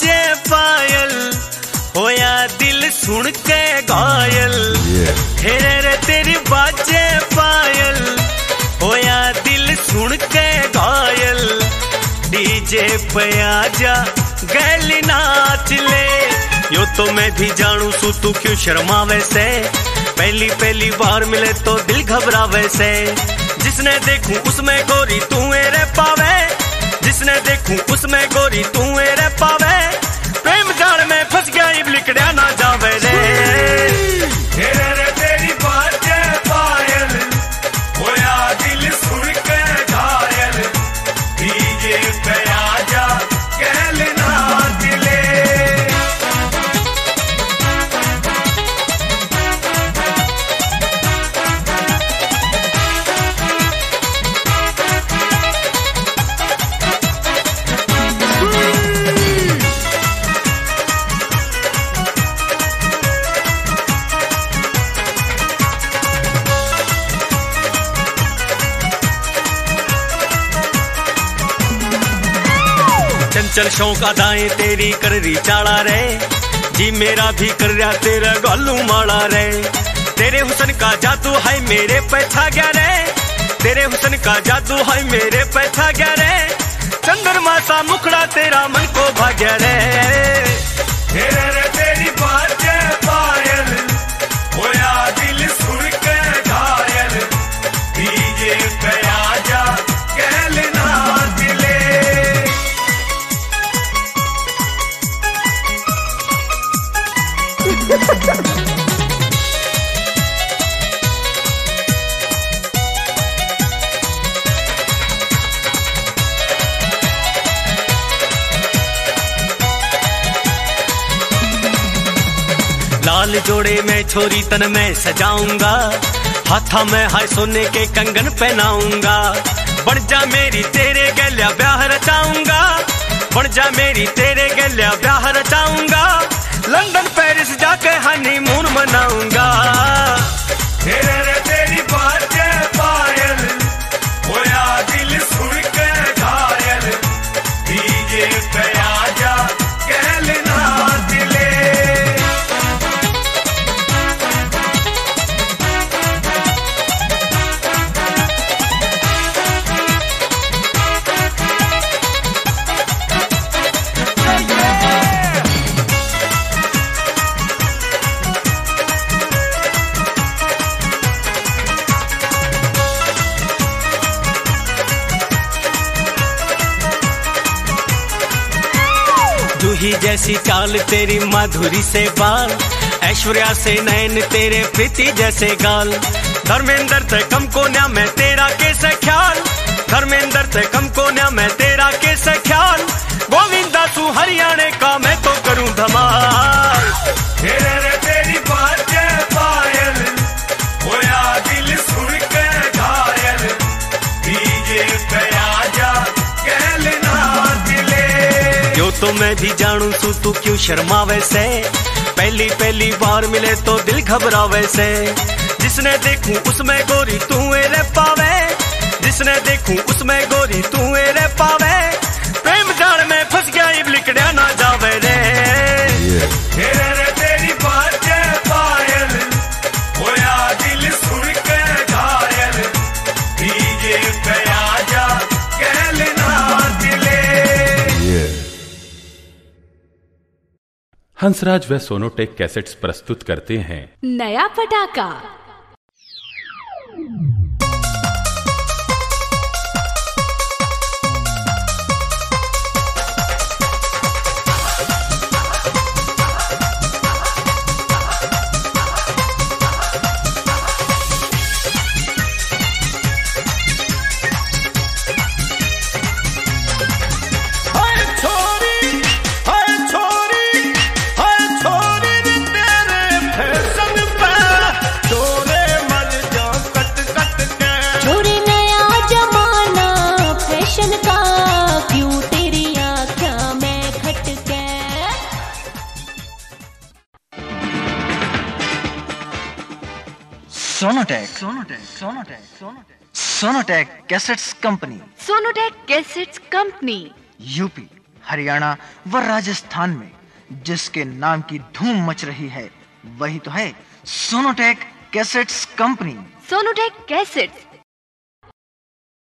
बाजे पायल, होया दिल सुन के घायल। हेरे रे तेरी बाजे पायल, होया दिल सुन के घायल। डीजे पे आजा गैली नाच ले, यो तो मैं भी जानू सू तू क्यों शर्मावे से। पहली पहली बार मिले तो दिल घबरावे से। जिसने देखूं उसमें गोरी तू रे पावे, जिसने देखूं उसमें गोरी तू रे पावे। प्रेम जाल में फंस गया इब लिकड़िया ना जावे रे। हेरे रे तेरी बाजे पायल, होया दिल सुन के घायल। डीजे पे आजा गैल नाच ले। चंचल शौक अदाएं तेरी कर री चाला रे। जी मेरा भी कर रहा तेरा गालू माला रे। तेरे हुसन का जादू है मेरे पे छा गया रे। तेरे हुसन का जादू है मेरे पे छा गया रे। चंद्रमा सा मुखड़ा तेरा मन को भाग्या रे। हेरे रे तेरी बाजे पायल, होया दिल सुन के घायल। डीजे पे आजा गैल नाच ले। लाल जोड़े में छोरी तन में सजाऊंगा, हाथा में हाय सोने के कंगन पहनाऊंगा। बन जा मेरी तेरे गलिया ब्याह रचाऊंगा, बन जा मेरी तेरे गलिया ब्याह रचाऊंगा। लंदन पेरिस जाके हनीमून मनाऊंगा। हेरे रे तेरी बाजे पायल, होया दिल सुन के घायल। डीजे पे आजा गैल नाच ले। जूही जैसी चाल तेरी माधुरी से बाल, ऐश्वर्या से नैन तेरे प्रीति जैसे गाल। धर्मेंद्र ते कम कोन्या मैं तेरा कैसे ख्याल, धर्मेंद्र ते कम कोन्या मैं तेरा कैसे ख्याल। गोविंदा तू हरियाणे का मैं तो करूं धमाल। हेरे रे तेरी बाजे पायल, होया दिल सुन के घायल। डीजे पे आजा गैल नाच ले। यो तो मैं भी जानू तू तू क्यों शर्मावे से। पहली पहली बार मिले तो दिल घबरावे से। जिसने देखूं उसमें गोरी तू रे पावे, जिसने देखूं उसमें गोरी तू रे पावे। प्रेम जाल में फंस गया इब लिकड़िया ना जावे रे। हेरे रे तेरी बाजे पायल, होया दिल सुन के घायल। डीजे पे आजा गैल नाच ले। हंसराज व सोनोटेक कैसेट्स प्रस्तुत करते हैं नया पटाखा। Sonotek cassettes company, Sonotek cassettes company, UP Haryana व राजस्थान में जिसके नाम की धूम मच रही है, वही तो है Sonotek cassettes company. Sonotek cassettes